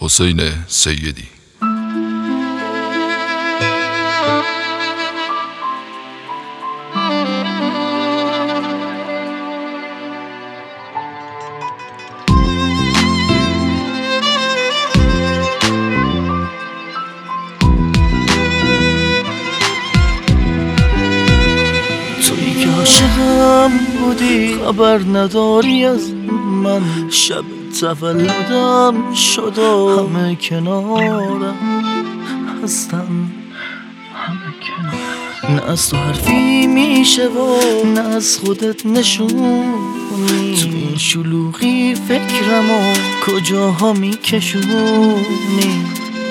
حسین سیدی. تویی که عاشقم بودی، خبر نداری از من. شب تولدم شد و همه کنارم هستن، نه از تو حرفی میشه و نه از خودت نشونی. تو این شلوغی فکرم و کجاها میکشونی.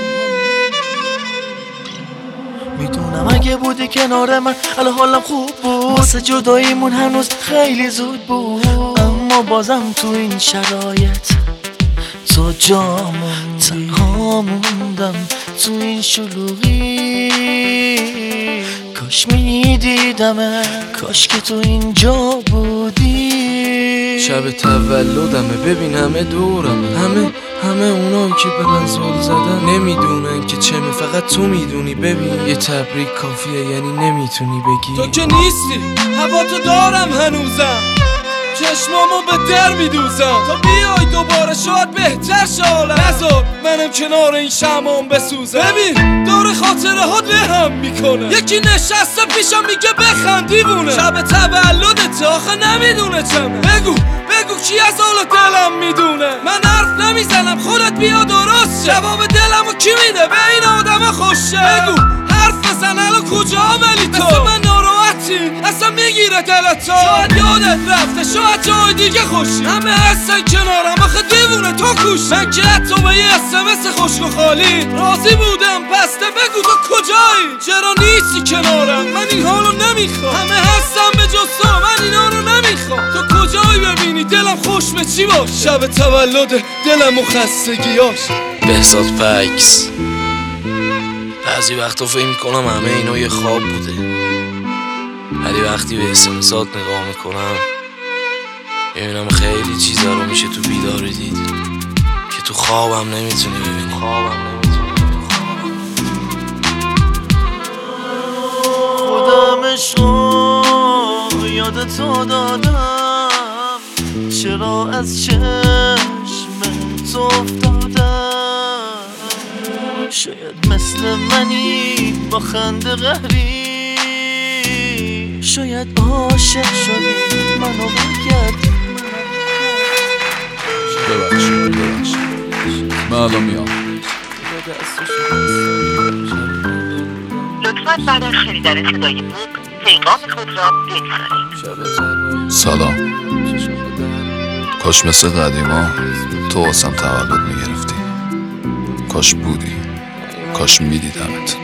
میدونم اگه بودی کنار من الان حالم خوب بود، واسه جداییمون هنوز خیلی زود بود. اما بازم تو این شرایط تو جا موندی، تنها موندم تو این شلوغی. کاش میدیدمه، کاش که تو اینجا بودی. شب تولدمه، ببین همه دورمه، همه اونایی که به من زل زدن نمیدونن که چمه، فقط تو میدونی. ببین یه تبریک کافیه، یعنی نمیتونی بگی تو که نیستی، هوا تو دارم هنوزم، چشمامو به در میدوزم. تا بیای دوباره شاید بهتر شالم، نذار منم کنار این شمعم بسوزم. ببین دور خاطره ها لهم میکنه، یکی نشسته پیشم میگه بخند دیوونه. شب تولدت آخه نمیدونه چمه، بگو کی از حال دلم میدونه. من حرف نمیزنم، خودت بیا درست شه. جواب دلمو کی میده؟ به این آدم خوشه. بگو حرف بزن الان کجا ولی تو اصلا من ناراحتی، اصلا میگیره دلت تو. شاید یادت رفته، شاید جای دیگه خوشی. همه هستن کنارم آخه دیوونه تو کوش. من که حتی به یه SMS خوشگو خالی راضی بودم، پسته بگو تو کجایی؟ چرا نیستی کنارم؟ من این حالو نمیخوام. همه هستن به جز تو، من اینا رو نمیخوام. تو کجایی ببینی دلم خوش به چی باشه؟ شب تولد دلم و خستگیاش. بهزاد پکس. بعضی وقتا فکر میکنم همه اینا یه خواب بوده، ولی وقتی به اسمسات نگاه میکنم میبینم خیلی چیزا رو میشه تو بیداری دید که تو خوابم نمیتونی ببینی. خودمشو یاد تو دادم، چرا از چشم تو افتادم. شاید مثل منی با خنده قهری، شاید عاشق شدی منو بگردی. ببخشید من الان میام. لطفاً بعد از شنیدن صدای بوق پیغام خود را بگذارید. سلام. کاش مثل قدیما تو واسم تولد میگرفتی، کاش بودی، کاش میدیدمت.